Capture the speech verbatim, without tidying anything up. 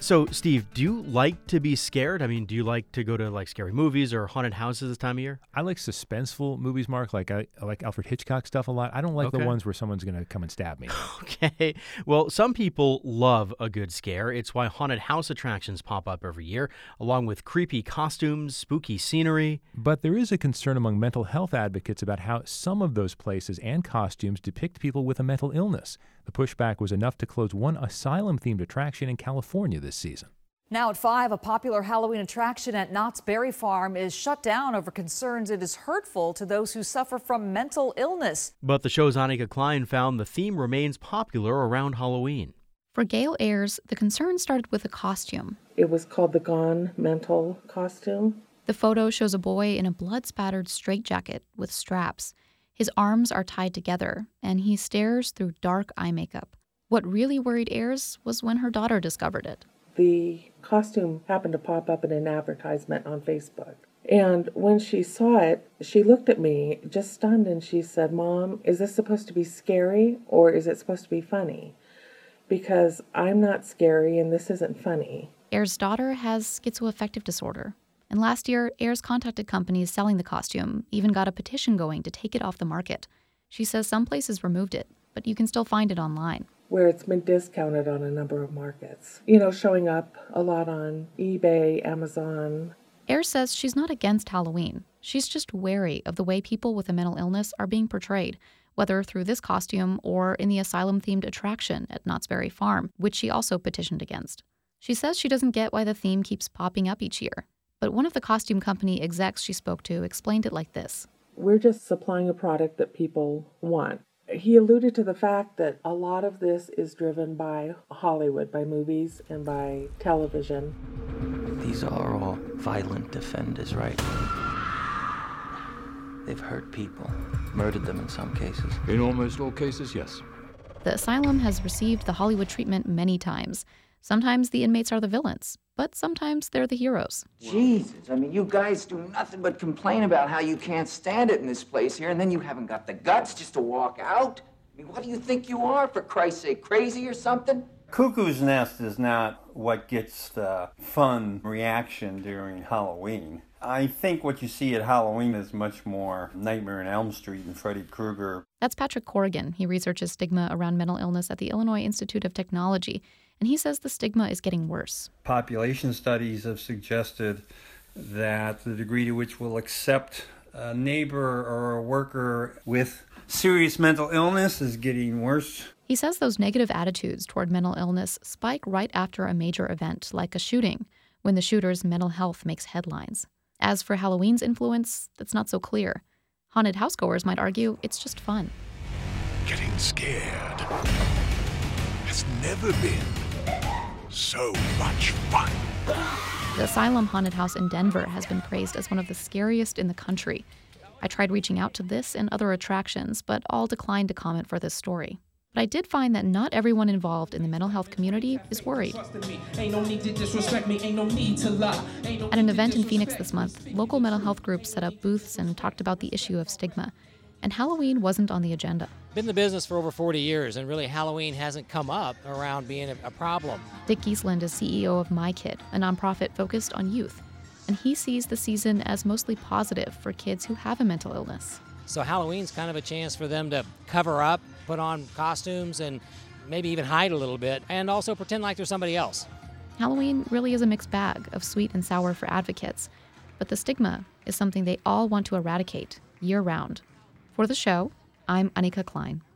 So, Steve, do you like to be scared? I mean, do you like to go to like scary movies or haunted houses this time of year? I like suspenseful movies, Mark. Like I, I like Alfred Hitchcock stuff a lot. I don't like Okay. the ones where someone's going to come and stab me. Okay. Well, some people love a good scare. It's why haunted house attractions pop up every year, along with creepy costumes, spooky scenery. But there is a concern among mental health advocates about how some of those places and costumes depict people with a mental illness. The pushback was enough to close one asylum-themed attraction in California this season. Now at five, a popular Halloween attraction at Knott's Berry Farm is shut down over concerns it is hurtful to those who suffer from mental illness. But the show's Annika Klein found the theme remains popular around Halloween. For Gail Ayers, the concern started with a costume. It was called the Gone Mental costume. The photo shows a boy in a blood-spattered straitjacket with straps. His arms are tied together, and he stares through dark eye makeup. What really worried Ayers was when her daughter discovered it. The costume happened to pop up in an advertisement on Facebook. And when she saw it, she looked at me just stunned and she said, "Mom, is this supposed to be scary or is it supposed to be funny? Because I'm not scary and this isn't funny." Ayers' daughter has schizoaffective disorder. And last year, Ayers contacted companies selling the costume, even got a petition going to take it off the market. She says some places removed it, but you can still find it online. Where it's been discounted on a number of markets. You know, showing up a lot on eBay, Amazon. Ayers says she's not against Halloween. She's just wary of the way people with a mental illness are being portrayed, whether through this costume or in the asylum-themed attraction at Knott's Berry Farm, which she also petitioned against. She says she doesn't get why the theme keeps popping up each year. But one of the costume company execs she spoke to explained it like this. We're just supplying a product that people want. He alluded to the fact that a lot of this is driven by Hollywood, by movies and by television. These are all violent offenders, right? They've hurt people, murdered them in some cases. In almost all cases, yes. The asylum has received the Hollywood treatment many times. Sometimes the inmates are the villains, but sometimes they're the heroes. Jesus, I mean, you guys do nothing but complain about how you can't stand it in this place here, and then you haven't got the guts just to walk out? I mean, what do you think you are, for Christ's sake, crazy or something? Cuckoo's Nest is not what gets the fun reaction during Halloween. I think what you see at Halloween is much more Nightmare on Elm Street and Freddy Krueger. That's Patrick Corrigan. He researches stigma around mental illness at the Illinois Institute of Technology, and he says the stigma is getting worse. Population studies have suggested that the degree to which we'll accept a neighbor or a worker with serious mental illness is getting worse. He says those negative attitudes toward mental illness spike right after a major event, like a shooting, when the shooter's mental health makes headlines. As for Halloween's influence, that's not so clear. Haunted housegoers might argue it's just fun. Getting scared has never been so much fun. The Asylum Haunted House in Denver has been praised as one of the scariest in the country. I tried reaching out to this and other attractions, but all declined to comment for this story. But I did find that not everyone involved in the mental health community is worried. At an event in Phoenix this month, local mental health groups set up booths and talked about the issue of stigma. And Halloween wasn't on the agenda. Been in the business for over forty years, and really Halloween hasn't come up around being a, a problem. Dick Giesland is C E O of My Kid, a nonprofit focused on youth. And he sees the season as mostly positive for kids who have a mental illness. So Halloween's kind of a chance for them to cover up, put on costumes, and maybe even hide a little bit, and also pretend like they're somebody else. Halloween really is a mixed bag of sweet and sour for advocates. But the stigma is something they all want to eradicate year-round. For the show, I'm Annika Klein.